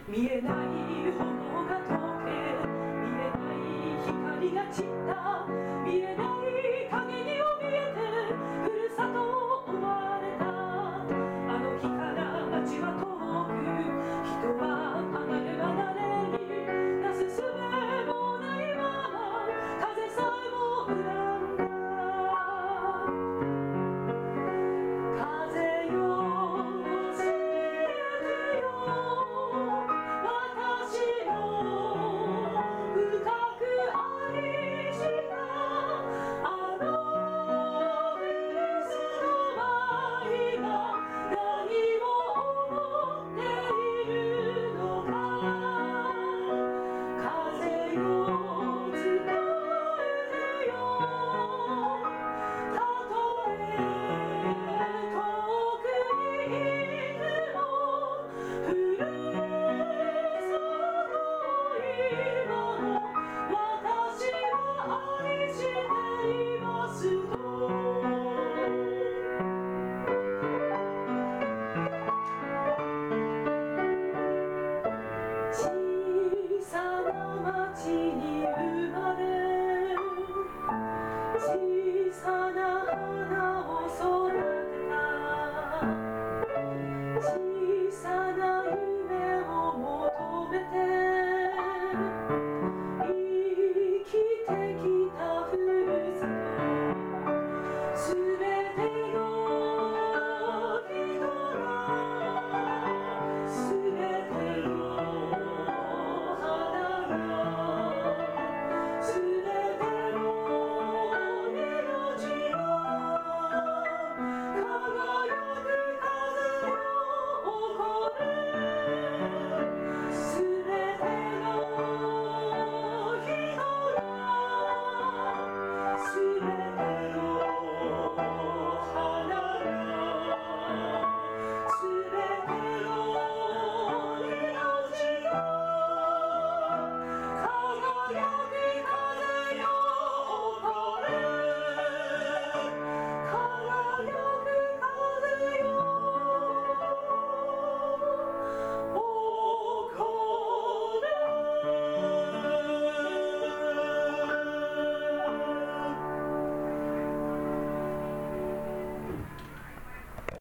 見えない炎が溶け、見えない光が散った、見えない影に怯えてふるさとを追われた。あの日から街は遠く、人は離れ離れに、なすすべもないまま風さえも恨んだ。風よ教えてよ、私の深く愛したあのイエスの愛が何を思っているのか。風よ伝えてよ、たとえ遠くにいても